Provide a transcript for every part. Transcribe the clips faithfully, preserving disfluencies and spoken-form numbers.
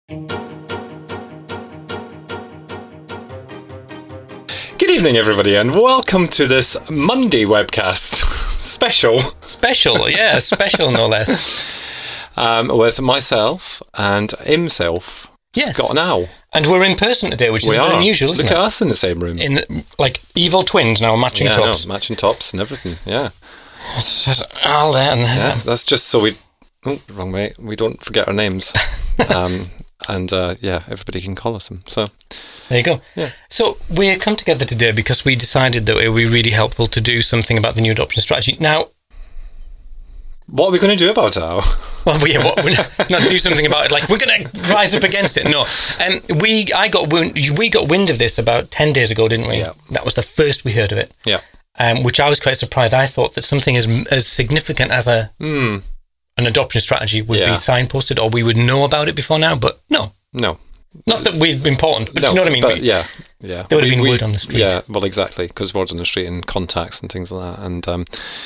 Good evening, everybody, and welcome to this Monday webcast special. Special, yeah, special no less. Um, with myself and himself, yes. Scott and Al. And we're in person today, which is we a bit are. unusual, isn't Look it? at us in the same room. In the, like evil twins now, matching yeah, tops. No, matching tops and everything, yeah. It's just Al there and there. Yeah, that's just so we... Oh, wrong way. We don't forget our names. um, and, uh, yeah, everybody can call us them. So... There you go. Yeah. So we come together today because we decided that it would be really helpful to do something about the new adoption strategy. Now... What are we going to do about it, Al? Well, yeah, what, we're not, not do something about it. Like, we're going to rise up against it. No. Um, we I got wind, we got wind of this about ten days ago, didn't we? Yeah. That was the first we heard of it. Yeah. Um, which I was quite surprised. I thought that something as as significant as a mm. an adoption strategy would yeah. be signposted, or we would know about it before now. But no, no, not that we're important. But no, you know what I mean? But we, yeah, yeah. There would have we, been we, word on the street. Yeah, well, exactly, because word on the street and contacts and things like that. And um,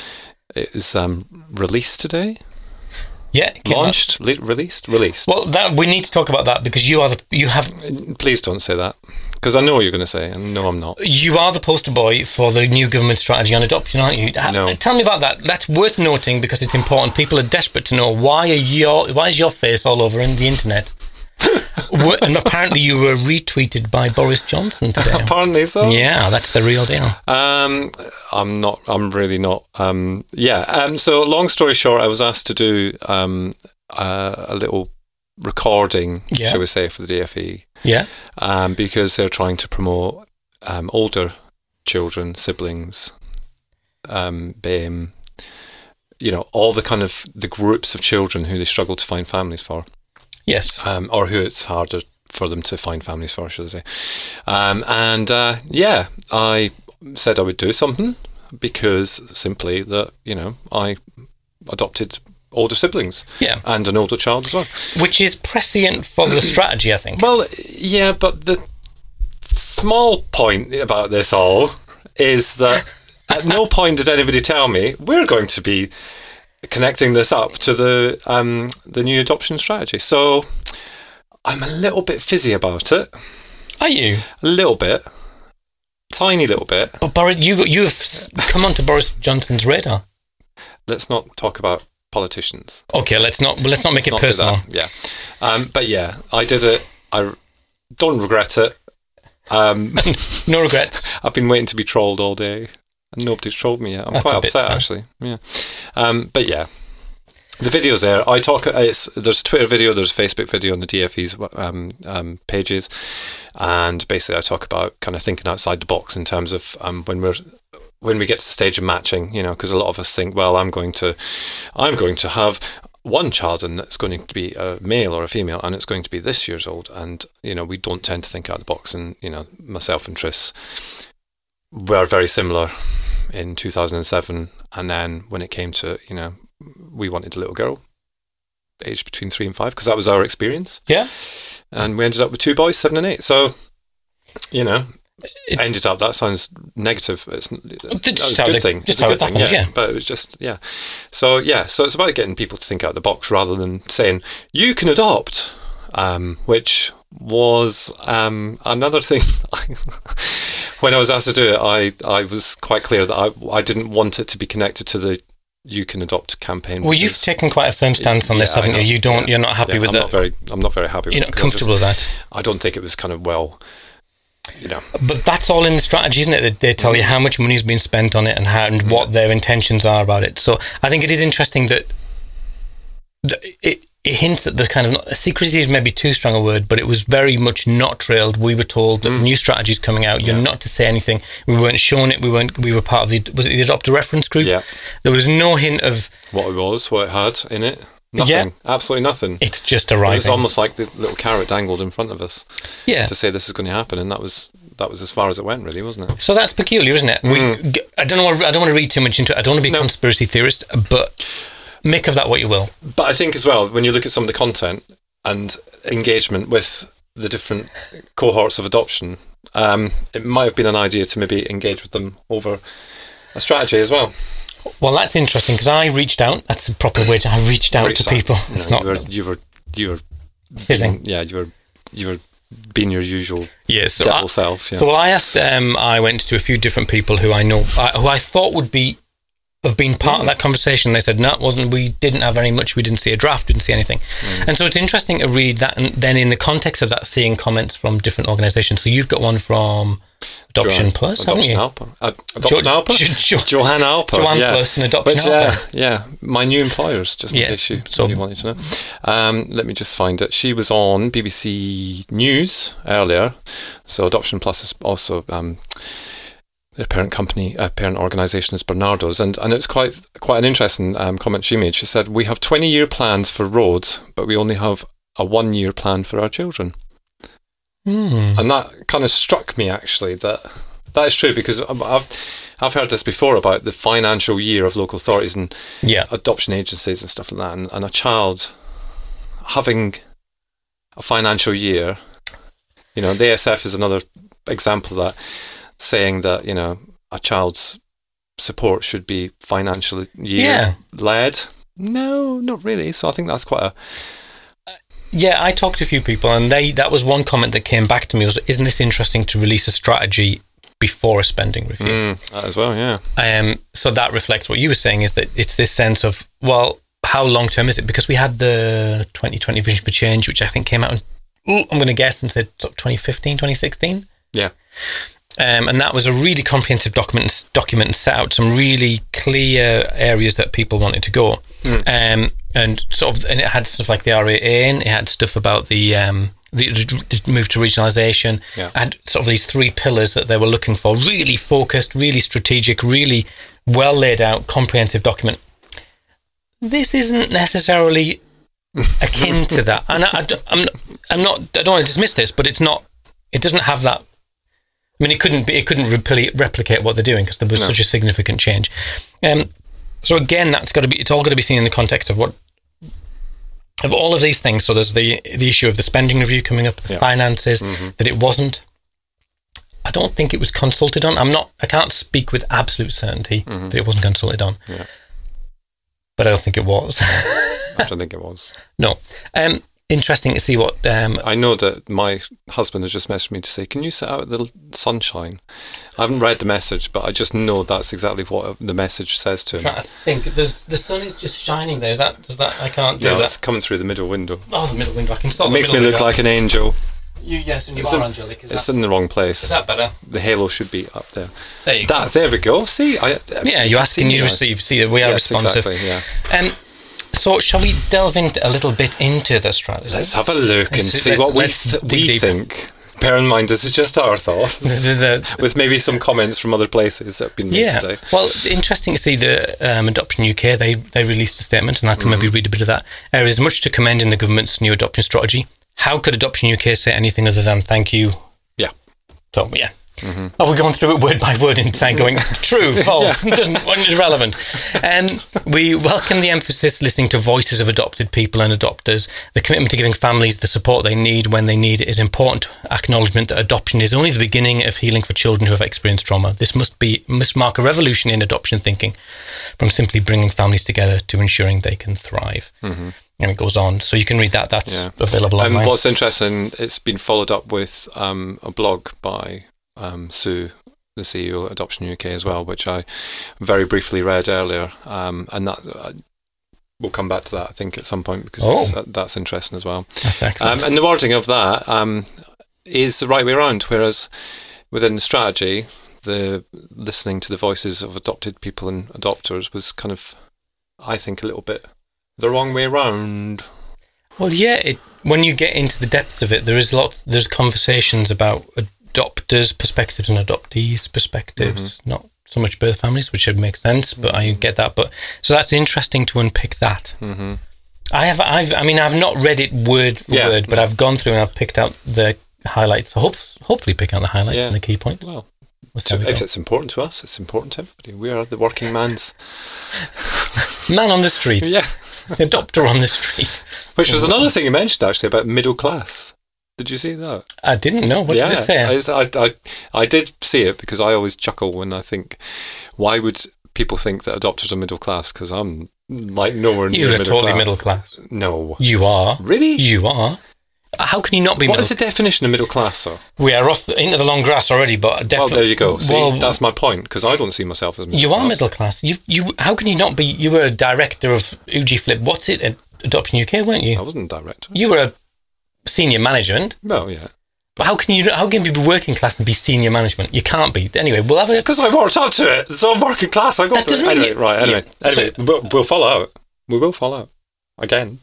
it was um, released today. Yeah, launched, le- released, released. Well, that we need to talk about that because you are the you have. Please don't say that, because I know what you're going to say, and no, I'm not. You are the poster boy for the new government strategy on adoption, aren't you? No. Tell me about that. That's worth noting because it's important. People are desperate to know why are your why is your face all over in the internet. And apparently you were retweeted by Boris Johnson today. Apparently so. Yeah, that's the real deal. Um, I'm not. I'm really not. Um, yeah. Um, so long story short, I was asked to do um, uh, a little recording, yeah. shall we say, for the D F E. Yeah. Um, because they're trying to promote um, older children, siblings, um, B A M, you know, all the kind of the groups of children who they struggle to find families for. Yes. Um, or who it's harder for them to find families for, should I say. Um, and uh, yeah, I said I would do something because simply that, you know, I adopted older siblings. Yeah. And an older child as well. Which is prescient for the strategy, I think. Well, yeah, but the small point about this all is that at no point did anybody tell me we're going to be connecting this up to the um, the new adoption strategy. So I'm a little bit fizzy about it. Are you? A little bit. Tiny little bit. But Boris, you, you've come onto Boris Johnson's radar. Let's not talk about politicians. Okay, let's not let's not make let's it personal. Yeah. Um, but yeah, I did it. I don't regret it. Um, no regrets. I've been waiting to be trolled all day. And nobody's trolled me yet. I'm That's quite upset, actually. Yeah, um, but yeah, the video's there. I talk. It's there's a Twitter video, there's a Facebook video on the D F E's um, um, pages, and basically I talk about kind of thinking outside the box in terms of um, when we're when we get to the stage of matching. You know, because a lot of us think, well, I'm going to, I'm going to have one child, and it's going to be a male or a female, and it's going to be this years old, and you know, we don't tend to think out of the box. And you know, myself and Tris were very similar in two thousand seven, and then when it came to, you know, we wanted a little girl aged between three and five because that was our experience. Yeah. And we ended up with two boys, seven and eight. So, you know, it ended up, that sounds negative. It's, that was a good thing. Just it's a how good it happens, thing, yeah. yeah. But it was just, yeah. So, yeah, so it's about getting people to think out of the box rather than saying, you can adopt, um, which was um, another thing. When I was asked to do it, I, I was quite clear that I I didn't want it to be connected to the You Can Adopt campaign. Well, you've taken quite a firm stance on yeah, this, haven't you? You don't. Yeah, you're not happy yeah, with I'm that. Not very, I'm not very happy. You're with not it comfortable just, with that. I don't think it was kind of well, you know. But that's all in the strategy, isn't it? That they tell you how much money's been spent on it and how and what their intentions are about it. So I think it is interesting that, that it. It hints at the kind of secrecy is maybe too strong a word, but it was very much not trailed. We were told that mm. new strategies coming out. You're yeah. not to say anything. We weren't shown it. We weren't. We were part of the. Was it the Adopt a Reference group? Yeah. There was no hint of what it was, what it had in it. Nothing. Yeah. Absolutely nothing. It's just arriving. It was almost like the little carrot dangled in front of us. Yeah. To say this is going to happen, and that was that was as far as it went, really, wasn't it? So that's peculiar, isn't it? Mm. We. I don't know. I don't want to read too much into it. I don't want to be a no. conspiracy theorist, but. Make of that what you will. But I think as well, when you look at some of the content and engagement with the different cohorts of adoption, um, it might have been an idea to maybe engage with them over a strategy as well. Well, that's interesting because I reached out. That's a proper way to. I reached out reached to people. Out. It's no, not. You were, you were, you were Fizzing. being, yeah, you were you were being your usual yeah, so devil I, self. Yes. So well, I asked. Um, I went to a few different people who I know, uh, who I thought would be have been part mm. of that conversation. They said no, it wasn't. We didn't have very much. We didn't see a draft. Didn't see anything. Mm. And so it's interesting to read that, and then in the context of that, seeing comments from different organisations. So you've got one from Adoption Jo- Plus, Adoption haven't you? Alpa. Uh, Adoption jo- Alpa? Jo- jo- Johanna Alpa. Joanne yeah. Plus and Adoption But, Alpa. Uh, yeah, my new employers, just in yes, case you, so, you wanted to know. Um, let me just find it. She was on B B C News earlier. So Adoption Plus is also... Um, their parent company, uh, parent organisation is Bernardo's, and, and it's quite quite an interesting um, comment she made. She said, "We have twenty-year plans for roads, but we only have a one-year plan for our children." Mm. And that kind of struck me, actually, that that is true, because I've I've heard this before about the financial year of local authorities and yeah. adoption agencies and stuff like that, and, and a child having a financial year. You know, the A S F is another example of that. Saying that, you know, a child's support should be financially year yeah. led. No, not really. So I think that's quite a... Yeah, I talked to a few people, and they that was one comment that came back to me was, isn't this interesting to release a strategy before a spending review? Mm, that as well, yeah. Um, so that reflects what you were saying, is that it's this sense of, well, how long-term is it? Because we had the twenty twenty Vision for Change, which I think came out, in, I'm going to guess, and said twenty fifteen, twenty sixteen. Yeah. Um, and that was a really comprehensive document, document and set out some really clear areas that people wanted to go. Mm. Um, and sort of, and it had stuff like the R A A in, it had stuff about the um, the, the move to regionalisation. Yeah. It had sort of these three pillars that they were looking for, really focused, really strategic, really well laid out, comprehensive document. This isn't necessarily akin to that. And I, I, I'm, I'm not, I don't want to dismiss this, but it's not, it doesn't have that. I mean, it couldn't be, it couldn't repli- replicate what they're doing because there was no. such a significant change. Um, so again, that's got to be, it's all got to be seen in the context of what, of all of these things. So there's the the issue of the spending review coming up, the yeah. finances, mm-hmm. that it wasn't, I don't think it was consulted on. I'm not, I can't speak with absolute certainty mm-hmm. that it wasn't consulted on. Yeah. But I don't think it was. I don't think it was. No. Um, interesting to see what... Um, I know that my husband has just messaged me to say, can you set out a little sunshine? I haven't read the message, but I just know that's exactly what the message says to him. I think there's, the sun is just shining there. Is that, does that, I can't do yeah, that. Yeah, it's coming through the middle window. Oh, the middle window. I can stop It makes me look window. like an angel. You, yes, and you it's are in, angelic. Is it's that, in the wrong place. Is that better? The halo should be up there. There you That's, go. There we go. See? I, yeah, you ask and you receive. See, we are yes, responsive. Exactly, yeah. Um, so, shall we delve into a little bit into the strategy? Let's have a look and let's, see let's, what we, th- we think. Bear in mind, this is just our thoughts, the, the, with maybe some comments from other places that have been made yeah. today. Well, interesting to see the um, Adoption U K, they they released a statement, and I can mm-hmm. maybe read a bit of that. There is much to commend in the government's new adoption strategy. How could Adoption U K say anything other than thank you? Yeah. So, yeah. Mm-hmm. Are we going through it word by word and saying, going true, false, yeah. doesn't irrelevant? Um, we welcome the emphasis listening to voices of adopted people and adopters. The commitment to giving families the support they need when they need it is important. Acknowledgement that adoption is only the beginning of healing for children who have experienced trauma. This must be must mark a revolution in adoption thinking, from simply bringing families together to ensuring they can thrive. Mm-hmm. And it goes on, so you can read that. That's yeah. available online. And what's interesting, it's been followed up with um, a blog by Um, Sue, the C E O of Adoption U K as well, which I very briefly read earlier, um, and that uh, we'll come back to that I think at some point because oh. it's, uh, that's interesting as well. That's excellent. Um, and the wording of that um, is the right way around, whereas within the strategy, the listening to the voices of adopted people and adopters was kind of, I think, a little bit the wrong way around. Well, yeah, it, when you get into the depths of it, there is lots. There's conversations about adopters' perspectives and adoptees' perspectives, mm-hmm. not so much birth families, which should make sense, but I get that. But so that's interesting to unpick that. Mm-hmm. I have, I've, I mean, I've not read it word for yeah, word, but yeah. I've gone through and I've picked out the highlights. Hope, hopefully, pick out the highlights yeah. and the key points. Well, so we if go. It's important to us, it's important to everybody. We are the working man's man on the street. Yeah, adopter on the street. Which was another thing you mentioned actually about middle class. Did you see that? I didn't know. What yeah, does it say? I, I, I did see it because I always chuckle when I think, why would people think that adopters are middle class? Because I'm like nowhere near You're middle totally class. middle class. No. You are. Really? You are. How can you not be What middle is the definition of middle class, though? We are off the, into the long grass already, but definitely. Well, there you go. See, well, that's my point, because I don't see myself as middle you class. are middle class. You, you. How can you not be? You were a director of UjiFlip. What's it? At Adoption U K, weren't you? I wasn't a director. You were a senior management. No, yeah. But how can you? How can you be working class and be senior management? You can't be. Anyway, we'll have a. Because I worked up to it. So I'm working class. I got That to doesn't it. mean Anyway, you- right, anyway. yeah. Anyway, So- we'll, we'll fall out. We will fall out. Again.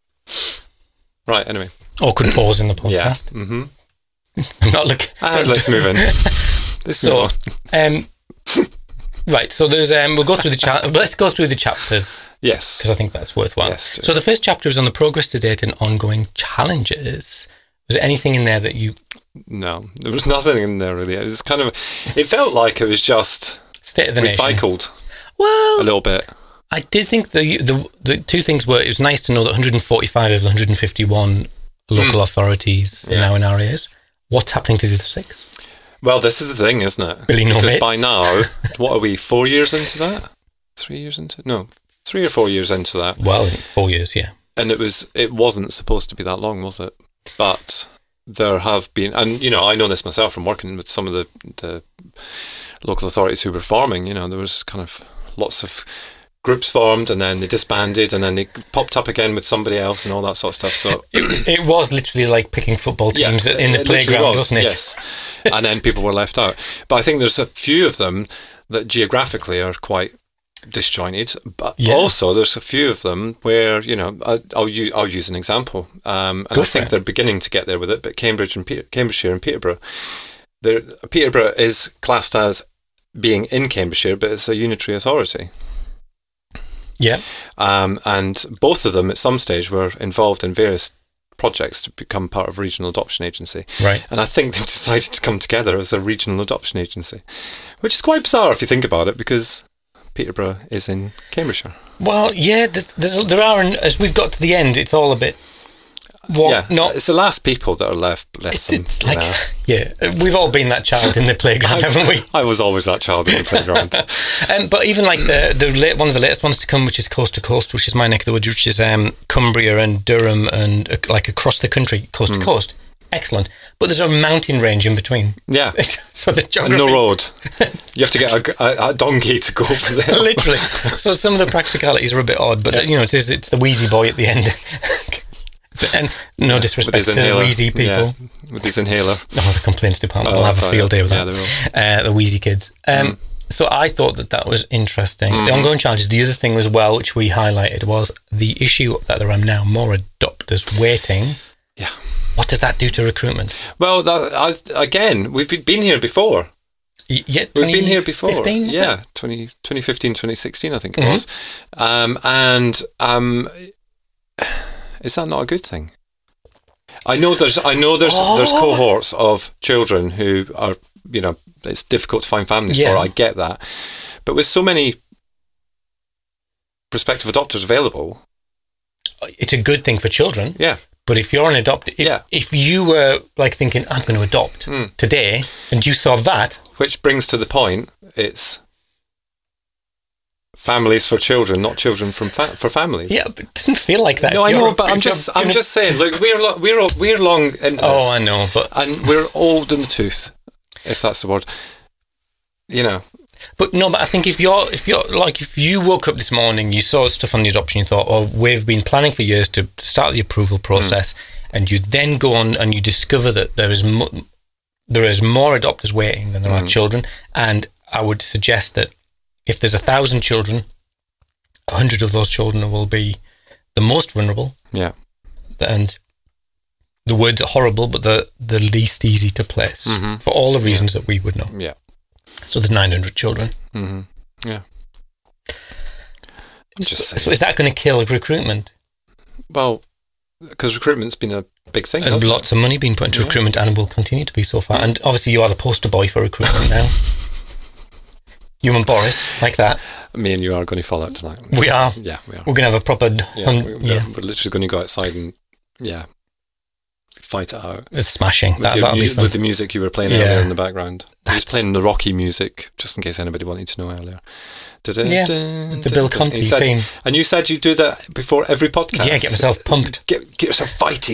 Right, anyway. Awkward pause in the Yeah. podcast. Mm-hmm. I'm not looking. And let's move in. Let's So, move on. um, right. So there's um, we'll go through the cha- let's go through the chapters Yes. because I think that's worthwhile. Yes, do. So the first chapter is on the progress to date and ongoing challenges. Was there anything in there that you No, there was nothing in there really. It was kind of, it felt like it was just state of the nation? recycled Well, a little bit. I did think the, the the two things were, it was nice to know that one hundred forty-five of the one hundred fifty-one local authorities Yeah. are now in R As. What's happening to the other six? Well, this is the thing, isn't it? Billy no Because mates. by now, what are we, four years into that? Three years into No, three or four years into that. Well, four years, yeah. And it was, it wasn't supposed to be that long, was it? But there have been, and you know, I know this myself from working with some of the, the local authorities who were farming, you know, there was kind of lots of groups formed and then they disbanded and then they popped up again with somebody else and all that sort of stuff. So It, it was literally like picking football teams in the it literally playground, was, wasn't it? Yes. And then people were left out. But I think there's a few of them that geographically are quite disjointed, but Yeah. also there's a few of them where, you know, I, I'll use I'll use an example, um, and Go I for think it. they're beginning to get there with it. But Cambridge and Pe- Cambridgeshire and Peterborough, there Peterborough is classed as being in Cambridgeshire, but it's a unitary authority. Yeah. Um, and both of them at some stage were involved in various projects to become part of a regional adoption agency. Right. And I think they've decided to come together as a regional adoption agency, which is quite bizarre if you think about it, because Peterborough is in Cambridgeshire. Well, yeah, there's, there's, there are, and as we've got to the end, it's all a bit. What? yeah, Not. it's the last people that are left. Bless It's, them. it's you like, know. yeah, we've all been that child in the playground, haven't we? I was always that child in the playground. Um, but even like the the late, one of the latest ones to come, which is Coast to Coast, which is my neck of the woods, which is um, Cumbria and Durham and uh, like across the country, coast Hmm. to coast. Excellent. But there's a mountain range in between. Yeah, So the and geography. no road. You have to get a, a, a donkey to go over there. Literally. So some of the practicalities are a bit odd, but Yeah. you know, it is, it's the wheezy boy at the end. And no With disrespect his to inhaler. wheezy people. Yeah, with his inhaler. Oh, the complaints department Oh, will have a sorry, field day with yeah, that. they will. Uh, the wheezy kids. Um, So I thought that that was interesting. Mm-hmm. The ongoing challenges. The other thing as well, which we highlighted, was the issue that there are now more adopters waiting. Yeah. What does that do to recruitment? Well, that, I, again, we've been here before. Y- Yeah, We've been here before. fifteen, isn't Yeah, it? twenty, twenty fifteen, twenty sixteen, I think it Mhm. was. Um, and um, is that not a good thing? I know there's I know there's there's Oh. cohorts of children who are, you know, it's difficult to find families Yeah. for. I get that. But with so many prospective adopters available, It's a good thing for children. yeah. But if you're an adopter, if, Yeah. if you were like thinking, I'm going to adopt Mm. today, and you saw that, Which brings to the point, it's families for children, not children from fa- for families. yeah, but it doesn't feel like that. No, If I you're- know, but I'm if you're just I'm gonna- just saying. Look, we're lo- we're all- we're long in Oh, this, I know, but and we're old in the tooth, if that's the word. You know, But no, but I think if you're, if you're like, if you woke up this morning, you saw stuff on the adoption, you thought, oh, we've been planning for years to start the approval process, and you then go on and you discover that there is mo- there is more adopters waiting than there are children, and I would suggest that if there's a thousand children, a hundred of those children will be the most vulnerable, yeah, and the word's horrible, but the the least easy to place Mhm. for all the reasons that we would know. yeah, So there's nine hundred children. hmm yeah. So, Just saying. so is that going to kill recruitment? Well, because recruitment's been a big thing. There's hasn't lots of money being put into Yeah. recruitment and will continue to be so far. And obviously you are the poster boy for recruitment now. You and Boris, like that. it? Me and you are going to fall out tonight. We are. Yeah, we are. We're going to have a proper... Yeah, hun- we, we're, yeah. we're literally going to go outside and yeah, fight it out. It's smashing. With, That, your that'll mu- be fun. with the music you were playing Yeah. earlier in the background. I was That's- playing the Rocky music, just in case anybody wanted to know earlier. Yeah, the Bill And Conti you said- theme. And you said you do that before every podcast. Yeah, get myself pumped. Get, get yourself fighty.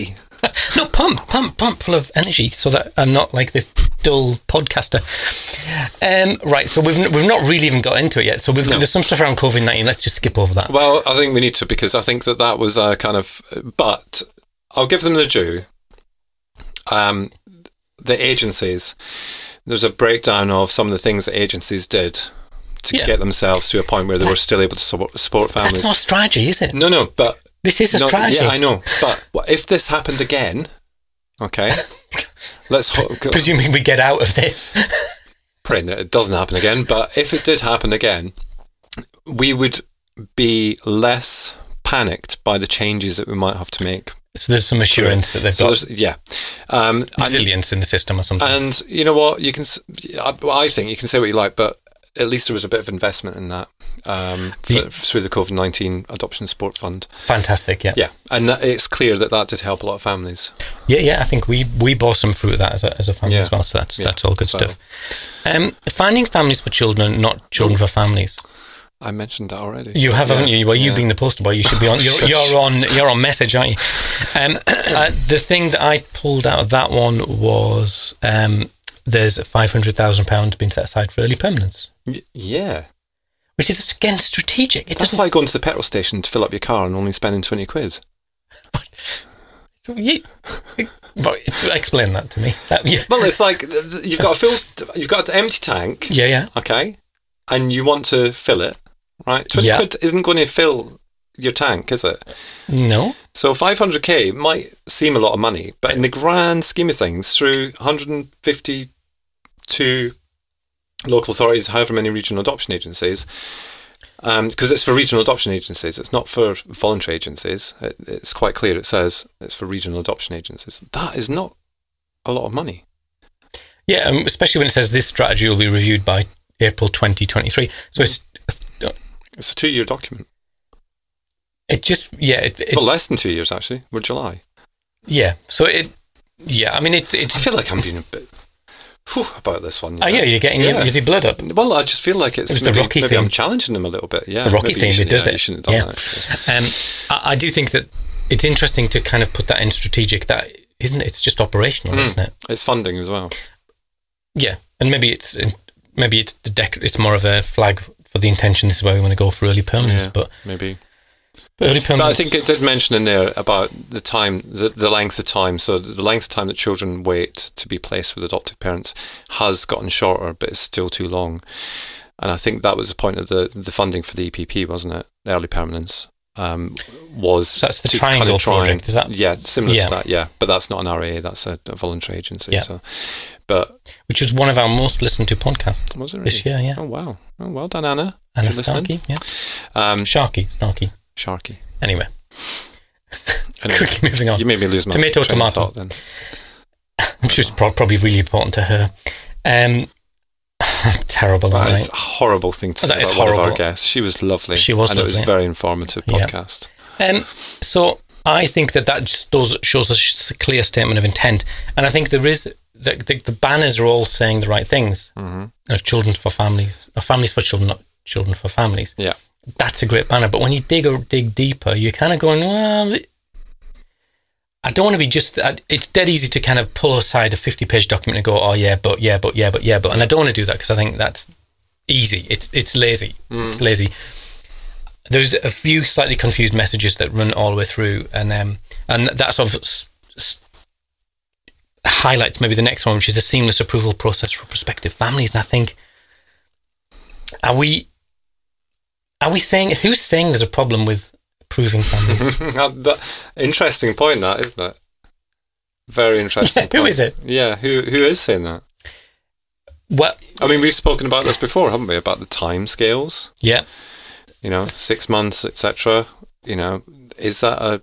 No, pump, pump, pump, full of energy, so that I'm not like this dull podcaster. Um, right, so we've we've not really even got into it yet. So we've No. there's some stuff around COVID nineteen. Let's just skip over that. Well, I think we need to, because I think that that was a kind of... But I'll give them the due. Um, the agencies, there's a breakdown of some of the things that agencies did to Yeah. get themselves to a point where they were still able to support, support families. That's not strategy, is it? No, no, but... This is a no, strategy. Yeah, I know. But what- if this happened again, okay, let's... Ho- go- Presuming we get out of this. praying that it doesn't happen again, but if it did happen again, we would be less panicked by the changes that we might have to make. So there's some assurance that they've So got there's, yeah, um, and, resilience in the system or something. and you know what, you can. s- I, I think you can say what you like, but at least there was a bit of investment in that um, for, The- through the COVID nineteen Adoption Support Fund. Fantastic, yeah. Yeah, and that, it's clear that that did help a lot of families. Yeah, yeah, I think we we bore some fruit of that as a, as a family Yeah. as well, so that's Yeah, that's all good so- stuff. Um, finding families for children, not children for families. I mentioned that already. You have, Yeah, haven't you? Well, you yeah. being the poster boy, you should be on. You're, Shush. you're on. You're on message, aren't you? Um, uh, the thing that I pulled out of that one was um, there's five hundred thousand pounds being set aside for early permanence, Y- Yeah, which is again strategic. It that's doesn't. like going to the petrol station to fill up your car and only spending twenty quid. You, well, explain that to me. That, yeah. Well, it's like th- th- you've got a fill, you've got an empty tank, yeah, yeah. okay, and you want to fill it, right? Twenty Yeah. quid isn't going to fill your tank, is it? No. So five hundred k might seem a lot of money, but in the grand scheme of things, through one hundred fifty-two local authorities, however many regional adoption agencies, because it's for regional adoption agencies, it's not for voluntary agencies. It, it's quite clear. It says it's for regional adoption agencies. That is not a lot of money. Yeah, um, especially when it says this strategy will be reviewed by April twenty twenty-three. So it's It's a two-year document. it just yeah it, it, But less than two years, actually. We're July. yeah. So it yeah. I mean it's I it's. feel like I'm being a bit whew, about this one. you Oh know? yeah, you're getting Yeah. is your blood up? Well, I just feel like it's, It was the maybe, Rocky maybe theme. I'm challenging them a little bit. Yeah, the Rocky maybe you theme that shouldn't- does yeah, it. You shouldn't have done Yeah. that. actually. Um, I, I do think that it's interesting to kind of put that in strategic. That isn't it? It's just operational, Mm. isn't it? It's funding as well. Yeah, and maybe it's maybe it's the deck. It's more of a flag for the intention. This is where we want to go for early permanence, Yeah, but, maybe. but early But permanence. I think it did mention in there about the time, the, the length of time. So the length of time that children wait to be placed with adoptive parents has gotten shorter, but it's still too long. And I think that was the point of the, the funding for the E P P, wasn't it? The early permanence um, was So that's the to Triangle kind of try project, and- is that- yeah, similar Yeah. to that, yeah. But that's not an R A A, that's a, a voluntary agency. Yeah. So, but which was one of our most listened to podcasts was it really? this year. Yeah, Oh wow! Oh well done, Anna. Anna If you're listening. Starkey. Yeah, Um, Sharky, Snarky. Sharky. Anyway, Anyway, quickly moving on. you made me lose my Tomato, train of tomato. thought then. Which was pro- probably really important to her. Um, terrible. That aren't is I? a horrible thing to That say is about one of our horrible. guests. She was lovely. She was and it was lovely. a very informative Yeah. podcast. Um, so I think that that just does shows a sh- clear statement of intent, and I think there is the, the, the banners are all saying the right things. Mm-hmm. Uh, children for families, or families for children, not children for families. Yeah. That's a great banner, but when you dig or dig deeper, you're kind of going, well, I don't want to be just. I, it's dead easy to kind of pull aside a fifty-page document and go, oh yeah, but yeah, but yeah, but yeah, but, and I don't want to do that because I think that's easy. It's it's lazy. Mm. It's lazy. There's a few slightly confused messages that run all the way through, and um, and that sort of s- s- highlights maybe the next one, which is a seamless approval process for prospective families. And I think, are we are we saying who's saying there's a problem with approving families? That, interesting point, that isn't it? Very interesting. Yeah, who point. is it? Yeah, who who is saying that? Well, I mean, we've spoken about this before, haven't we? About the time scales. yeah. You know, six months, et cetera. You know, is that a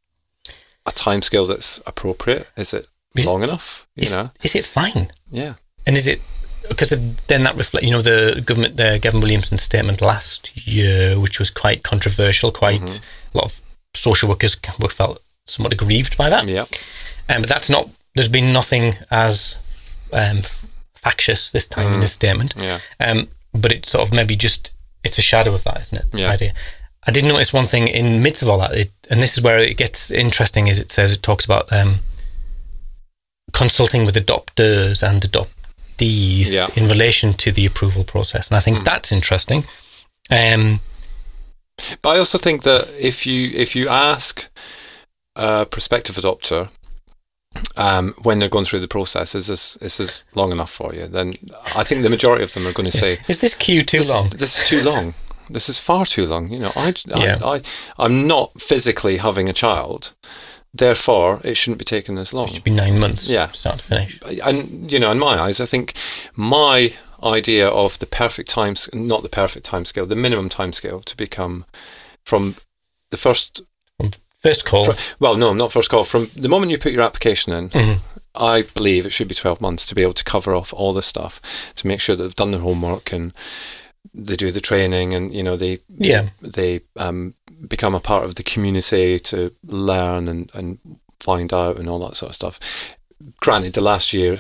a time scale that's appropriate? Is it Yeah. long enough? You If- know, is it fine? yeah. And is it because then that reflect, you know, the government, the Gavin Williamson statement last year, which was quite controversial, quite Mm-hmm. a lot of social workers were felt somewhat aggrieved by that. Yeah. Um, but that's not. There's been nothing as um, factious this time in this statement. Yeah. Um, but it's sort of maybe just it's a shadow of that, isn't it? This Yeah. idea. I did notice one thing in the midst of all that, it, and this is where it gets interesting, is it says, it talks about um, consulting with adopters and adoptees Yeah. in relation to the approval process. And I think mm. that's interesting. Um, but I also think that if you if you ask a prospective adopter um, when they're going through the process, is this is this long enough for you? Then I think the majority of them are going to say, "Is this queue too this, long? This is too long. This is far too long." You know, I, yeah. I, I I'm not physically having a child, therefore it shouldn't be taking this long. It should be nine months, yeah, start to finish. And you know, in my eyes, I think my idea of the perfect time, not the perfect time scale, the minimum time scale to become from the first from first call. From, well, no, not first call. From the moment you put your application in, mm-hmm. I believe it should be twelve months to be able to cover off all this stuff, to make sure that they've done their homework and they do the training, and you know they yeah they, they um, become a part of the community to learn and, and find out and all that sort of stuff. Granted, the last year,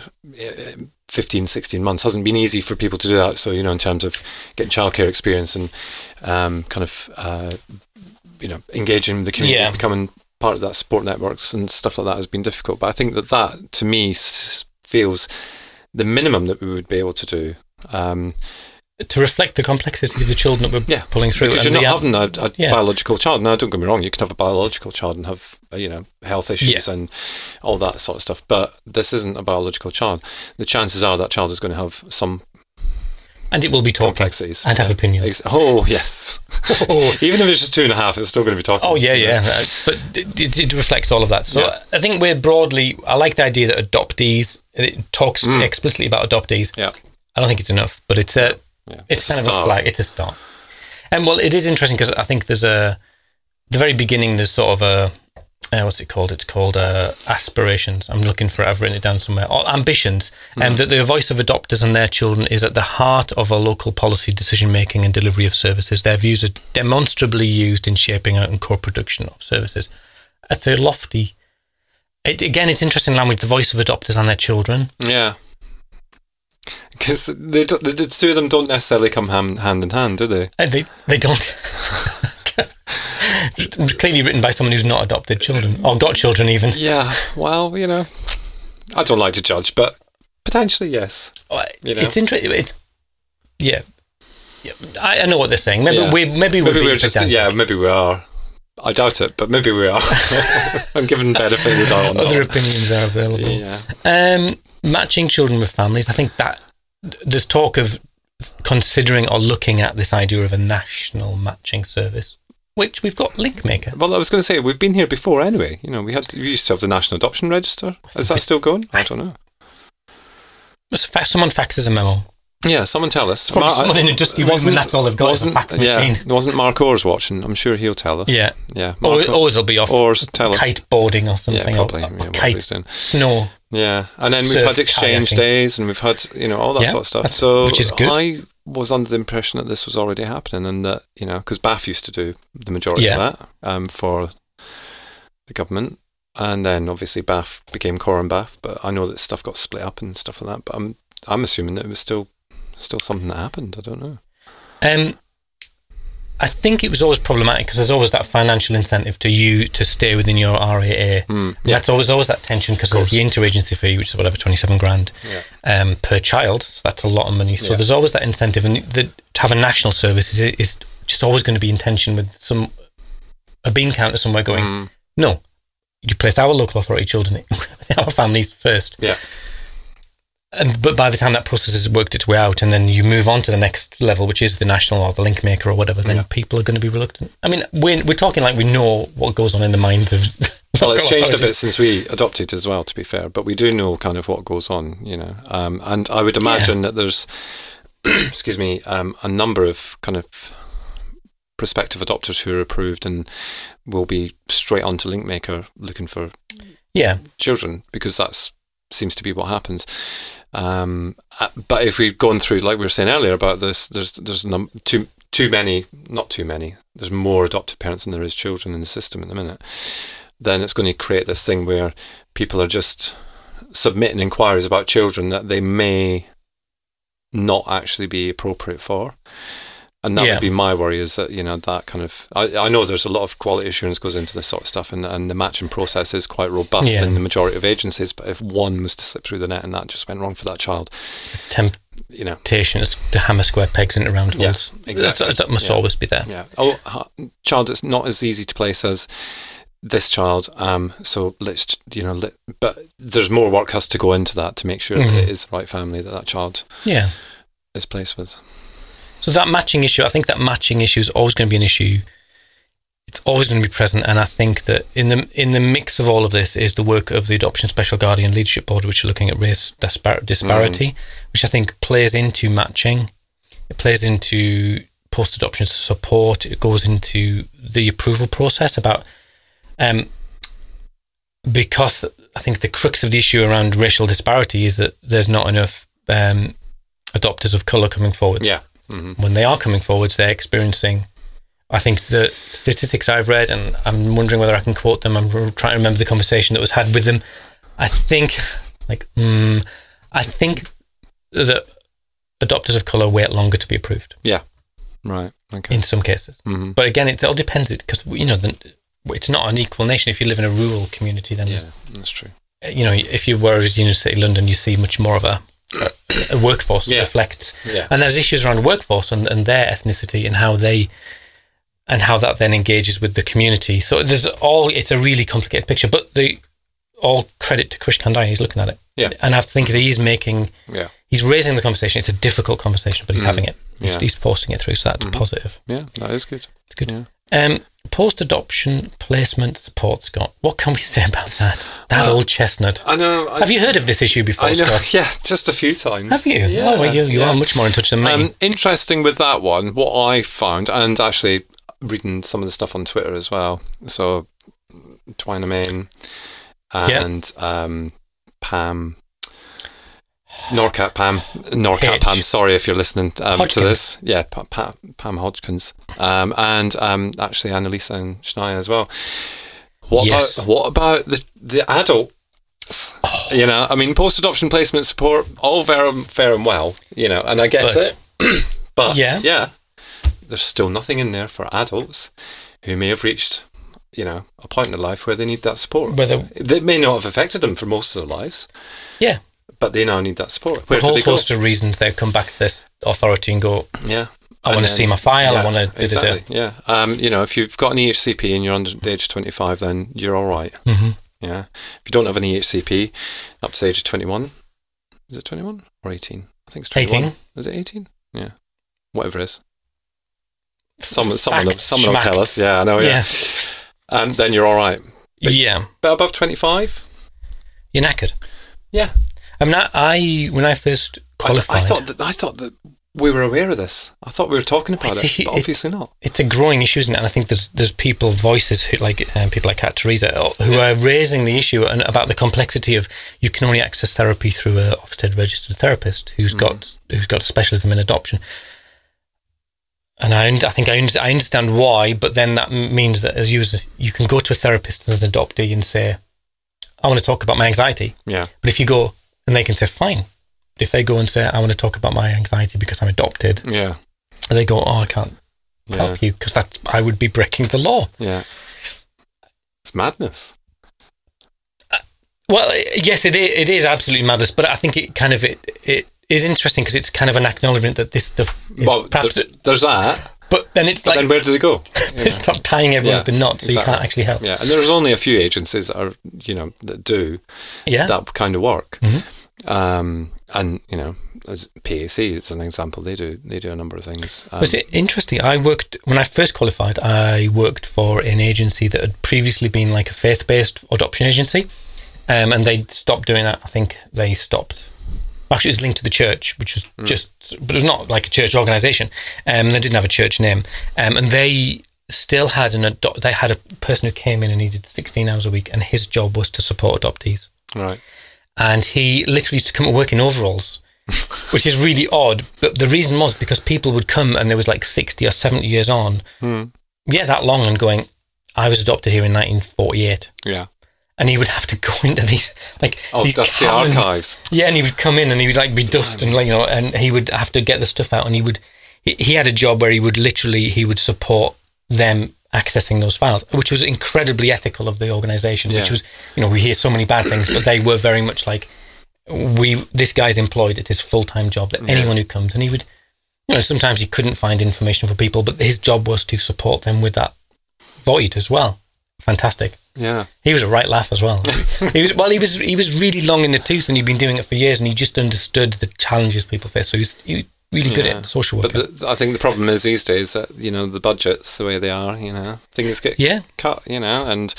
fifteen, sixteen months hasn't been easy for people to do that. So, you know, in terms of getting childcare experience and um, kind of, uh, you know, engaging with the community, yeah. becoming part of that support networks and stuff like that has been difficult. But I think that that, to me, s- feels the minimum that we would be able to do. Um, to reflect the complexity of the children that we're yeah, pulling through. Because and you're not having a, a yeah. biological child. Now, don't get me wrong, you can have a biological child and have, you know, health issues yeah. and all that sort of stuff. But this isn't a biological child. The chances are that child is going to have some and it will be talking complexities and have opinions. Oh, yes. Oh. Even if it's just two and a half, it's still going to be talking. Oh, yeah, yeah. yeah. But it, it reflects all of that. So yeah. I think we're broadly, I like the idea that adoptees, it talks mm. explicitly about adoptees. Yeah. I don't think it's enough, but it's a, Yeah, it's, it's kind of a flag. It's a start. And well, it is interesting because I think there's a, the very beginning, there's sort of a, uh, what's it called? It's called uh, aspirations. I'm looking for it. I've written it down somewhere. Or ambitions. And mm. um, that the voice of adopters and their children is at the heart of a local policy decision-making and delivery of services. Their views are demonstrably used in shaping out and co-production of services. That's a lofty, it, again, it's interesting language, the voice of adopters and their children. Yeah. Because the, the two of them don't necessarily come hand, hand in hand, do they? Uh, they they don't. Clearly written by someone who's not adopted children, or got children even. Yeah, well, you know, I don't like to judge, but potentially, yes. You know? It's interesting. It's, yeah. yeah. I, I know what they're saying. Maybe, yeah. we, maybe, maybe we're, we're just, yeah, maybe we are. I doubt it, but maybe we are. I'm given benefit of the doubt. Other opinions are available. Yeah. Um, matching children with families, I think that there's talk of considering or looking at this idea of a national matching service, which we've got Linkmaker. Well, I was going to say, we've been here before anyway. You know, we had we used to have the National Adoption Register. Is that still going? I don't know. Someone faxes a memo. Yeah, someone tell us. Mar- someone in a dusty room, and that's all they've got is a fax machine. Yeah, wasn't Mark Orrs watching? I'm sure he'll tell us. Yeah. Yeah. Or, or it'll be off Orrs, tell us. kiteboarding or something. Yeah, probably. Or, or yeah, kite, snow. Yeah, and then we've surf, had exchange kayaking. days, and we've had, you know, all that yeah, sort of stuff. So which is good. I was under the impression that this was already happening, and that, you know, because B A F used to do the majority yeah. of that um, for the government, and then obviously B A F became Core and B A F, but I know that stuff got split up and stuff like that. But I'm I'm assuming that it was still still something that happened. I don't know. Um, I think it was always problematic because there's always that financial incentive to you to stay within your R A A. Mm, yeah. That's always always that tension because there's the interagency fee, which is whatever twenty-seven grand yeah. um, per child. So that's a lot of money. So yeah. there's always that incentive, and the, to have a national service is, is just always going to be in tension with some a bean counter somewhere going, mm. no, you place our local authority children, our families first. Yeah. And, but by the time that process has worked its way out, and then you move on to the next level, which is the national or the Linkmaker or whatever, then yeah. people are going to be reluctant. I mean, we're we're talking like we know what goes on in the minds of. Well, it's changed a bit since we adopted as well, to be fair, but we do know kind of what goes on, you know. Um, and I would imagine yeah. that there's, excuse me, um, a number of kind of prospective adopters who are approved and will be straight on to Linkmaker looking for yeah children, because that's seems to be what happens. Um, but if we've gone through, like we were saying earlier about this, there's there's num- too too many, not too many. There's more adoptive parents than there is children in the system at the minute. Then it's going to create this thing where people are just submitting inquiries about children that they may not actually be appropriate for. And that Yeah. would be my worry, is that, you know, that kind of... I, I know there's a lot of quality assurance goes into this sort of stuff, and, and the matching process is quite robust Yeah. in the majority of agencies, but if one was to slip through the net and that just went wrong for that child, you know... Temptation is to hammer square pegs into round Yeah, holes. exactly. That's, that must Yeah. always be there. Yeah. Oh, ha- child is not as easy to place as this child, um, so let's, you know, let, but there's more work has to go into that to make sure Mhm. that it is the right family that that child Yeah. is placed with. So that matching issue, I think that matching issue is always going to be an issue. It's always going to be present, and I think that in the in the mix of all of this is the work of the Adoption Special Guardian Leadership Board, which are looking at race dispar- disparity, mm. which I think plays into matching. It plays into post-adoption support. It goes into the approval process about, um, because I think the crux of the issue around racial disparity is that there's not enough um, adopters of colour coming forward. Yeah. Mm-hmm. When they are coming forwards, they're experiencing, I think the statistics I've read, and I'm wondering whether I can quote them, I'm trying to remember the conversation that was had with them. I think, like, mm, I think that adopters of colour wait longer to be approved. Yeah, right, okay. In some cases. Mm-hmm. But again, it all depends, because, you know, the, it's not an equal nation. If you live in a rural community, then, yeah, that's true. You know, if you were in University City London, you see much more of a a workforce that yeah. reflects, yeah. and there's issues around workforce and, and their ethnicity and how they and how that then engages with the community. So there's all it's a really complicated picture, but the all credit to Krish Kandai, he's looking at it, yeah, and I think that he's making yeah he's raising the conversation. It's a difficult conversation, but he's mm. having it. He's, yeah. he's forcing it through, so that's mm-hmm. positive. Yeah, that is good. It's good. Yeah. Um, post-adoption placement support, Scott. What can we say about that? That uh, old chestnut. I know. I, Have you heard of this issue before, I know, Scott? yeah, just a few times. Have you? Yeah, oh, well, you, you yeah. are much more in touch than me. Um, interesting with that one, what I found, and actually reading some of the stuff on Twitter as well. So, Twyna Main and yeah. um, Pam... Norcat Pam, Norcat H. Pam. Sorry if you're listening um, to this. Yeah, pa- pa- Pam Hodgkins, um, and um, actually Annalisa and Shania as well. What yes. about what about the the adults? Oh. You know, I mean, post-adoption placement support, all very fair and well. You know, and I get but, it, but yeah. yeah, there's still nothing in there for adults who may have reached, you know, a point in their life where they need that support. Whether that may not have affected them for most of their lives. Yeah. But they now need that support. Where a whole do they go? host of reasons they come back to this authority and go, yeah, I want to see my file, yeah, I want to... Exactly, yeah. Um, you know, if you've got an E H C P and you're under the age of twenty-five, then you're all right. Mm-hmm. Yeah. If you don't have an E H C P up to the age of twenty-one, is it twenty-one or eighteen? I think it's twenty-one. eighteen. Is it eighteen? Yeah. Whatever it is. Someone, someone, Facts, someone will tell us. Yeah, I know, yeah. yeah. Um, then you're all right. But, yeah. But above twenty-five? You're knackered. Yeah. I mean, I, I when I first qualified... I, I, thought that, I thought that we were aware of this. I thought we were talking about it, a, but obviously it, not. It's a growing issue, isn't it? And I think there's there's people, voices, who, like um, people like Kat Teresa, who yeah. are raising the issue and about the complexity of you can only access therapy through a Ofsted registered therapist who's mm. got who's got a specialism in adoption. And I, I think I, I understand why, but then that means that as you, you can go to a therapist as an adoptee and say, I want to talk about my anxiety. Yeah. But if you go, and they can say, fine. But if they go and say, I want to talk about my anxiety because I'm adopted, yeah, and they go, oh, I can't yeah. help you because that's I would be breaking the law. Yeah. It's madness. Uh, well, yes, it is, it is absolutely madness, but I think it kind of, it, it is interesting because it's kind of an acknowledgement that this stuff is well, perhaps... There's, there's that. But then it's but like... then where do they go? Yeah. Stop tying everyone yeah, up in knots so exactly. you can't actually help. Yeah, and there's only a few agencies that are, you know, that do yeah. that kind of work. Mm-hmm. Um, and, you know, as P A C is an example, they do they do a number of things. Um, Was it interesting? I worked, when I first qualified, I worked for an agency that had previously been like a faith-based adoption agency. Um, and they stopped doing that. I think they stopped. Actually, it was linked to the church, which was mm. just, but it was not like a church organisation. Um, they didn't have a church name, um, and they still had an ado- they had a person who came in and needed sixteen hours a week, and his job was to support adoptees. Right. And he literally used to come to work in overalls, which is really odd. But the reason was because people would come and there was like sixty or seventy years on, mm. yeah, that long, and going, I was adopted here in nineteen forty-eight. Yeah. And he would have to go into these like oh, these dusty caverns. archives. Yeah, and he would come in and he would like be dust and like you know, and he would have to get the stuff out, and he would he, he had a job where he would literally he would support them accessing those files, which was incredibly ethical of the organization. Yeah. Which was, you know, we hear so many bad things, but they were very much like, we this guy's employed at his full time job. That Yeah. anyone who comes, and he would, you know, sometimes he couldn't find information for people, but his job was to support them with that void as well. Fantastic. Yeah. He was a right laugh as well. he was well. He was he was really long in the tooth, and he'd been doing it for years, and he just understood the challenges people face. So he was, he was really good Yeah. at social work. But the, I think the problem is these days that, you know, the budgets the way they are, you know, things get Yeah. cut, you know, and,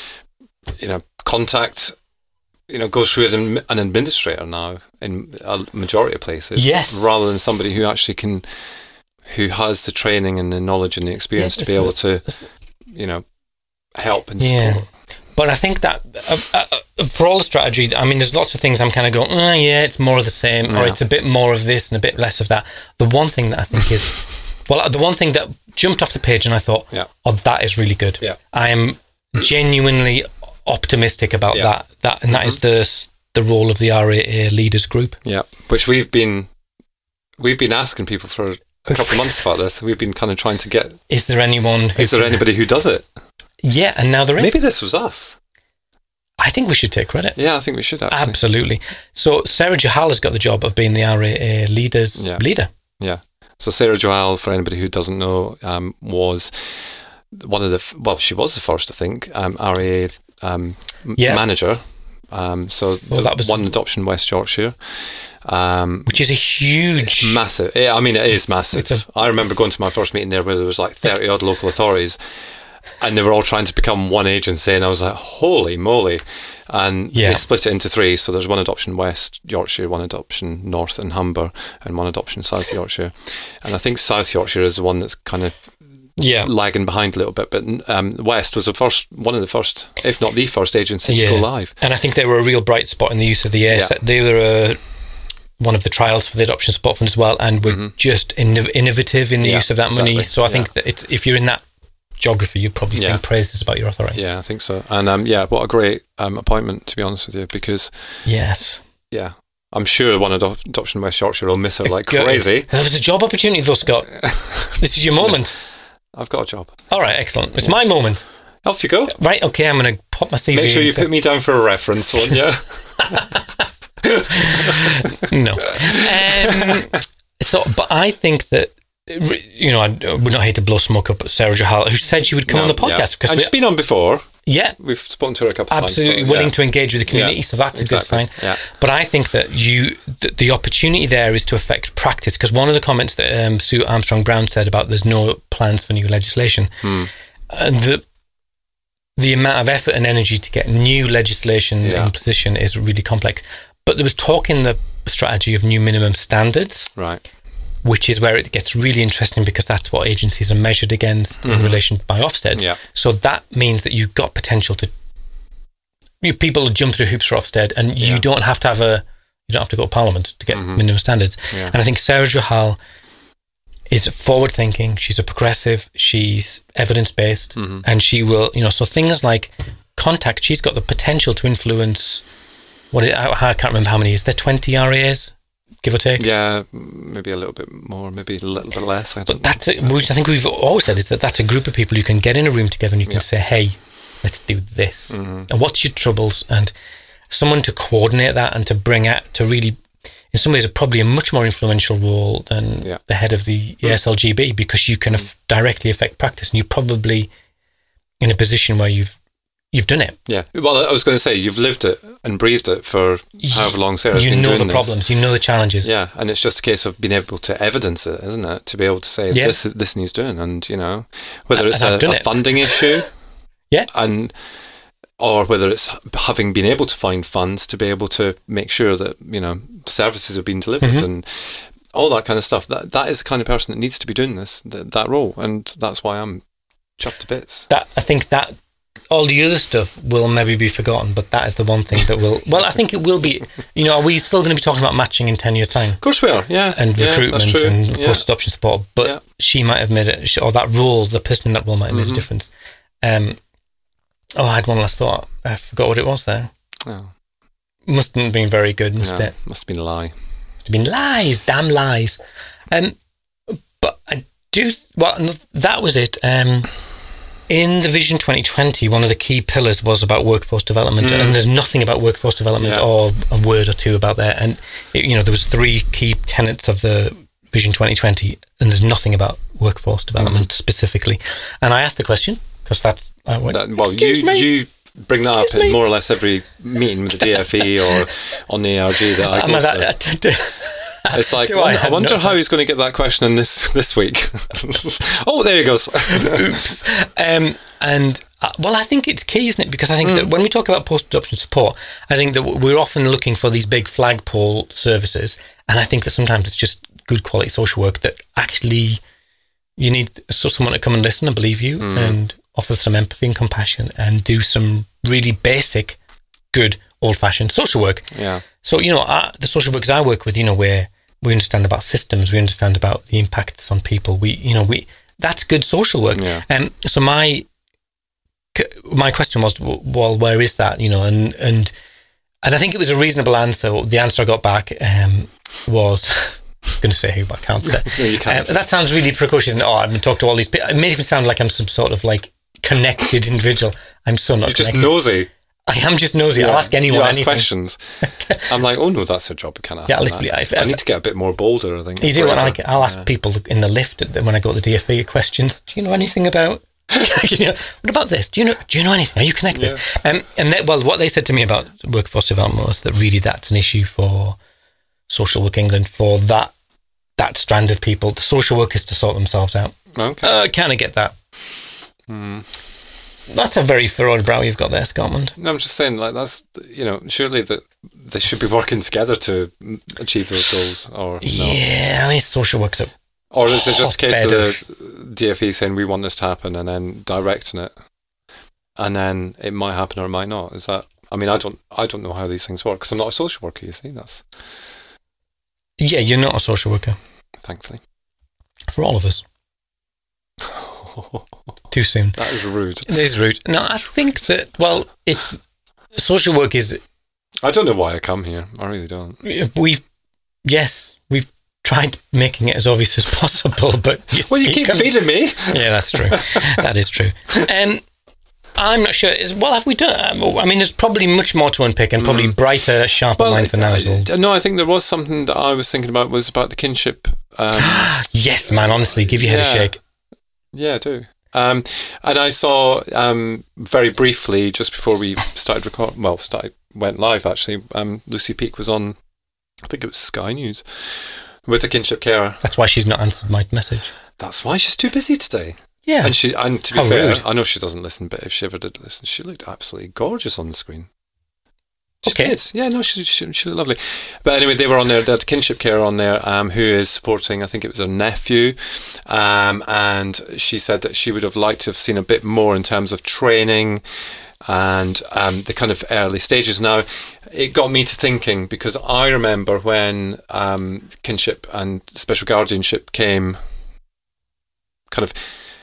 you know, contact, you know, goes through an, an administrator now in a majority of places. Yes. Rather than somebody who actually can, who has the training and the knowledge and the experience Yeah, to be able to, it's- you know, help and Yeah. support. But I think that uh, uh, for all the strategy, I mean, there's lots of things I'm kind of going, oh, yeah, it's more of the same, or Yeah. it's a bit more of this and a bit less of that. The one thing that I think is, well, the one thing that jumped off the page and I thought, Yeah. oh, that is really good. Yeah. I am genuinely optimistic about Yeah. that. That and that is the the role of the R A A leaders group. Yeah. Which we've been, we've been asking people for a couple of months about this. We've been kind of trying to get, Is there anyone? Who is there anybody who does it? Yeah, and now there is. Maybe this was us. I think we should take credit. Yeah, I think we should actually. Absolutely. So Sarah Johal has got the job of being the R A A leaders Yeah. leader. Yeah. So Sarah Joel, for anybody who doesn't know, um, was one of the, f- well, she was the first, I think, um, R A A um, m- Yeah. manager. Um, so Well, the that was- one adoption West Yorkshire. Um, Which is a huge. it's massive. Yeah, I mean, it is massive. It's a- I remember going to my first meeting there where there was like thirty odd local authorities and they were all trying to become one agency and I was like, holy moly. And Yeah. they split it into three. So there's one adoption West Yorkshire, one adoption North and Humber, and one adoption South Yorkshire. And I think South Yorkshire is the one that's kind of Yeah. lagging behind a little bit. But um, West was the first, one of the first, if not the first agency Yeah. to go live. And I think they were a real bright spot in the use of the A S. Yeah. They were uh, one of the trials for the adoption support fund as well, and were Mhm. just inno- innovative in the Yeah, use of that money. exactly. So I think Yeah. that it's, if you're in that geography, you'd probably Yeah. sing praises about your authority. Yeah, I think so. And um, yeah, what a great um, appointment, to be honest with you, because Yes. yeah, I'm sure one adop- adoption West Yorkshire will miss her like Go- crazy. There was a job opportunity though, Scott. This is your moment. I've got a job. All right, excellent. It's my moment. Off you go. Right, okay, I'm going to pop my C V Make sure in you and say- put me down for a reference one, yeah? No. Um, so, but I think that, you know, I would not hate to blow smoke up at Sarah Johal, who said she would come No, on the podcast. yeah. Because And we, she's been on before. yeah, We've spoken to her a couple of absolutely times. so, willing yeah. to engage with the community, Yeah, so that's a exactly. good sign. Yeah. But I think that you, the, the opportunity there is to affect practice, because one of the comments that um, Sue Armstrong Brown said about there's no plans for new legislation, Hmm. and the the amount of effort and energy to get new legislation Yeah. in position is really complex. But there was talk in the strategy of new minimum standards, Right. which is where it gets really interesting, because that's what agencies are measured against in relation by Ofsted. Yeah. So that means that you've got potential to, you people jump through hoops for Ofsted, and you Yeah. don't have to have a, you don't have to go to Parliament to get Mhm. minimum standards. Yeah. And I think Sarah Johal is forward thinking. She's a progressive. She's evidence based, Mhm. and she will, you know, so things like contact. She's got the potential to influence. What it, I, I can't remember how many is there. twenty R A As, give or take. Yeah, maybe a little bit more, maybe a little bit less. I don't But that's it, which I think we've always said, is that that's a group of people you can get in a room together and you can Yeah. say, hey, let's do this. Mhm. And what's your troubles? And someone to coordinate that and to bring out, to really, in some ways, a, probably a much more influential role than Yeah. the head of the A S L G B, because you can Mm. af- directly affect practice, and you're probably in a position where you've you've done it. Yeah. Well, I was going to say, you've lived it and breathed it for however long Sarah's you been know doing the this. problems, you know the challenges. Yeah, and it's just a case of being able to evidence it, isn't it? To be able to say Yeah. this is, this needs doing, and you know, whether And- it's and a, I've done a it. funding issue, Yeah. and or whether it's having been able to find funds to be able to make sure that you know services are being delivered Mhm. and all that kind of stuff. That that is the kind of person that needs to be doing this that, that role, and that's why I'm chuffed to bits. That I think that all the other stuff will maybe be forgotten, but that is the one thing that will. Well, I think it will be. You know, are we still going to be talking about matching in ten years' time Of course we are, yeah, and yeah, recruitment that's true. and yeah. post-adoption support? But Yeah. she might have made it, or that role, the person in that role might have made Mhm. a difference. Um, oh, I had one last thought. I forgot what it was there. Oh, Mustn't have been very good, must no, it? must have been a lie. Must have been lies, damn lies. Um, but do well. no, That was it. Um, in the Vision twenty twenty, one of the key pillars was about workforce development, mm. and there's nothing about workforce development yeah. or a word or two about that. And it, you know, there was three key tenets of the Vision twenty twenty, and there's nothing about workforce development mm. specifically. And I asked the question because that's I went, that, well, you me? you bring that Excuse up me? in more or less every meeting with the D F E or on the A R G that I go Am I to. that, t- t- It's like, Do I, I I wonder no how he's going to get that question in this this week. Oh, there he goes. Oops. Um, and uh, well, I think it's key, isn't it? Because I think Mm. that when we talk about post-adoption support, I think that we're often looking for these big flagpole services, and I think that sometimes it's just good quality social work that actually you need so someone to come and listen and believe you Mm. and offer some empathy and compassion and do some really basic, good old-fashioned social work. Yeah. So you know, uh, the social workers I work with, you know, where we understand about systems, we understand about the impacts on people. We, you know, we that's good social work. Yeah. And um, so my my question was, well, where is that? You know, and and and I think it was a reasonable answer. The answer I got back um, was. I'm going to say who, but I can't say. No, you can't. Um, that sounds really precocious. And, oh, I've been talking to all these people. It made it sound like I'm some sort of like connected individual. I'm so not. You're just connected. nosy. I am just nosy. Yeah. I'll ask anyone You ask anything. questions. I'm like, oh no, that's a job. We can't ask. Yeah, them literally, that. I've- I I've- need to get a bit more bolder. I think. You do, and I, I'll ask Yeah. people in the lift when I go to the D F E questions. Do you know anything about? you know, what about this? Do you know? Do you know anything? Are you connected? Yeah. Um, and they, well, what they said to me about workforce development was that really that's an issue for Social Work England for that that strand of people. The social workers to sort themselves out. Okay. Uh, kind of get that. Hmm. That's a very furrowed brow you've got there, Scotland. No, I'm just saying, like that's you know, surely that they should be working together to achieve those goals, or no? Yeah, I mean, social work's a Or is it just a case of hotbed the D F E saying we want this to happen and then directing it, and then it might happen or it might not? Is that? I mean, I don't, I don't know how these things work because I'm not a social worker. You see, that's Yeah, you're not a social worker. thankfully. For all of us. Too soon. That is rude. It is rude. No, I think that, well, it's social work is, I don't know why I come here. I really don't. we've, yes, we've tried making it as obvious as possible, but you Well, you keep coming- feeding me. Yeah, that's true. That is true. Um, I'm not sure. Is, well, have we done? I mean, there's probably much more to unpick and probably brighter, sharper Well, minds than ours. will- I- no, I think there was something that I was thinking about was about the kinship. Um, Yes, man, honestly, give your head Yeah. a shake. yeah, I do. Um, and I saw um, very briefly just before we started recording. Well, started went live actually. Um, Lucy Peake was on. I think it was Sky News with the kinship carer. That's why she's not answered my message. That's why she's too busy today. Yeah. And she, and to be How fair, rude. I know she doesn't listen, but if she ever did listen, she looked absolutely gorgeous on the screen. She Okay. did. Yeah, no, she, she she looked lovely. But anyway, they were on there. They had kinship care on there, um, who is supporting. I think it was her nephew, um, and she said that she would have liked to have seen a bit more in terms of training and um, the kind of early stages. Now, it got me to thinking because I remember when um, kinship and special guardianship came, kind of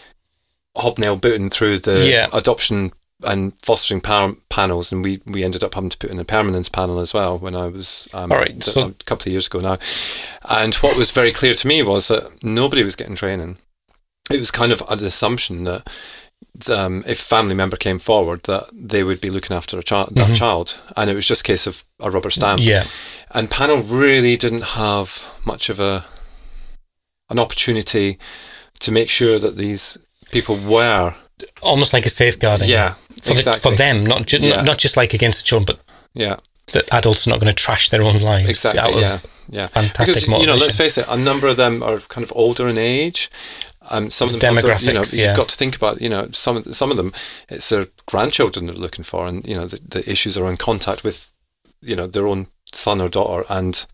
hobnail booting through the Yeah. adoption and fostering par- panels, and we, we ended up having to put in a permanence panel as well when I was um, All right, th- so- a couple of years ago now. And what was very clear to me was that nobody was getting training. It was kind of an assumption that um, if a family member came forward, that they would be looking after a child, that Mhm. child, and it was just a case of a rubber stamp. Yeah. And panel really didn't have much of a an opportunity to make sure that these people were Almost like a safeguarding. yeah For, exactly the, for them, not, ju- Yeah. not not just like against the children, but yeah that adults are not going to trash their own lives. exactly out of yeah yeah Fantastic because you know, let's motivation. face it, a number of them are kind of older in age. Um, some of The them have their- you know, demographics, you've yeah. got to think about, you know, some of some of them, it's their grandchildren they're looking for, and you know, the, the issues are in contact with, you know, their own son or daughter and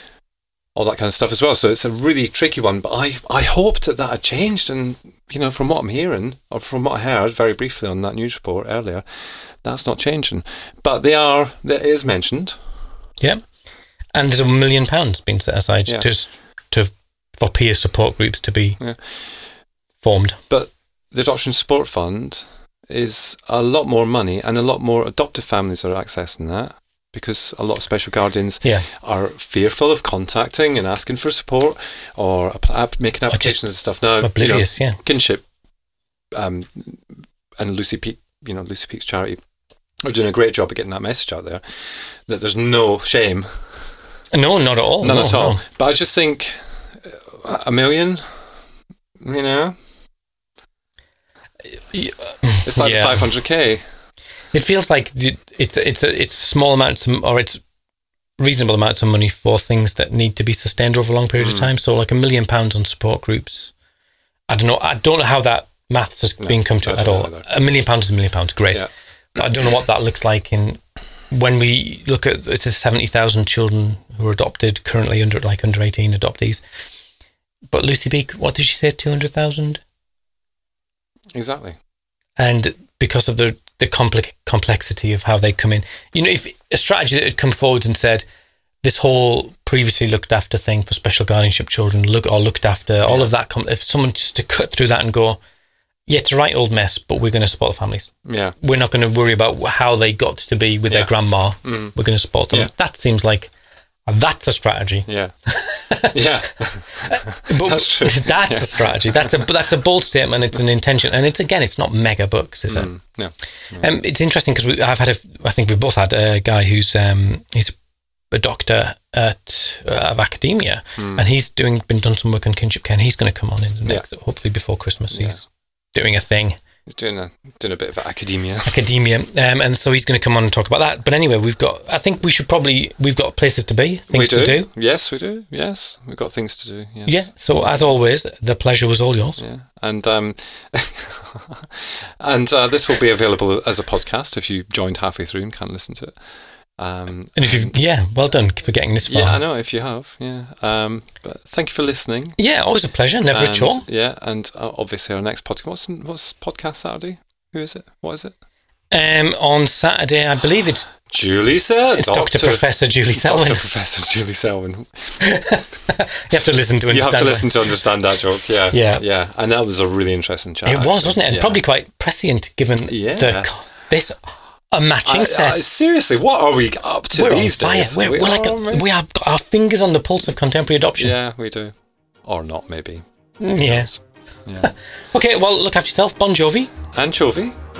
all that kind of stuff as well. So it's a really tricky one. But I I hoped that that had changed, and you know, from what I'm hearing or from what I heard very briefly on that news report earlier, that's not changing. But they are. That is mentioned. Yeah. And there's a million pounds being set aside Yeah. to to for peer support groups to be Yeah. formed. But the Adoption Support Fund is a lot more money, and a lot more adoptive families are accessing that. because a lot of special guardians Yeah. are fearful of contacting and asking for support or app- app- making applications and stuff. Now, oblivious, you know, yeah. Kinship um, and Lucy Peak, you know, Lucy Peak's charity are doing a great job of getting that message out there, that there's no shame. No, not at all. None no, at all. no. But I just think a million, you know, it's like Yeah. five hundred k. It feels like it's it's a it's small amounts of, or it's reasonable amounts of money for things that need to be sustained over a long period Mm. of time. So like a million pounds on support groups. I don't know. I don't know how that maths has No, been come to I at don't all. know either. A million pounds is a million pounds. Great. Yeah. But I don't know what that looks like in when we look at it's seventy thousand children who are adopted currently under like under eighteen adoptees. But Lucy Beak, what did she say? Two hundred thousand. Exactly. And because of the the complex complexity of how they come in, you know, if a strategy that had come forward and said this whole previously looked after thing for special guardianship children, look or looked after, yeah. all of that, com- if someone just to cut through that and go, yeah, it's a right old mess, but we're going to support the families. Yeah, we're not going to worry about how they got to be with yeah. their grandma. Mm. We're going to support them. Yeah. That seems like that's a strategy. Yeah, yeah, but that's true. That's yeah. a strategy. That's a that's a bold statement. It's an intention, and it's again, it's not mega bucks, is mm. it? No. no. Um, it's interesting because I've had a, I think we've both had a guy who's um, he's a doctor at uh, of academia, mm. and he's doing been done some work on kinship care, and he's going to come on in the next, yeah. hopefully before Christmas. Yeah. He's doing a thing. He's doing a doing a bit of academia. Academia, um, and so he's going to come on and talk about that. But anyway, we've got. I think we should probably. We've got places to be, things we do. to do. Yes, we do. Yes, we've got things to do. Yes. Yeah. So as always, the pleasure was all yours. Yeah, and um, and uh, this will be available as a podcast if you joined halfway through and can't listen to it. Um, and if you, yeah, well done for getting this far. Yeah, I know if you have. Yeah, um, but thank you for listening. Yeah, always a pleasure. Never and, a chore. Yeah, and uh, obviously our next podcast. What's what's podcast Saturday? Who is it? What is it? Um, on Saturday, I believe it's Julie Selwyn. It's Doctor Professor Julie Selwyn. Doctor Professor Julie Selwyn. You have to listen to understand. You have to that. listen to understand that joke. Yeah, yeah, yeah. And that was a really interesting chat. It was, actually. wasn't it? And yeah. probably quite prescient given yeah. the this a matching I, set. I, seriously, what are we up to we're these on fire. days? We're, we we're like are, a, we have got our fingers on the pulse of contemporary adoption. Yeah, we do, or not maybe. Yeah. Yeah. Okay. Well, look after yourself. Bon Jovi. Anchovy.